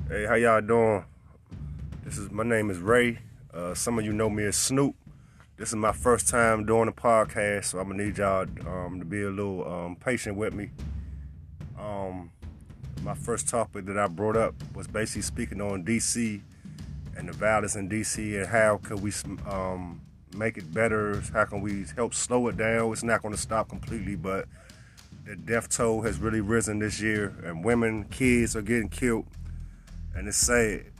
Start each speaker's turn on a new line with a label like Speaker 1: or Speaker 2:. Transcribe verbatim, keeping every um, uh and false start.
Speaker 1: Hey, how y'all doing? This is my name is Ray. Uh, some of you know me as Snoop. This is my first time doing a podcast, so I'm gonna need y'all um, to be a little um, patient with me. Um, my first topic that I brought up was basically speaking on D C and the violence in D C and how could we um, make it better? How can we help slow it down? It's not going to stop completely, but the death toll has really risen this year, and women, kids are getting killed. And it's sad.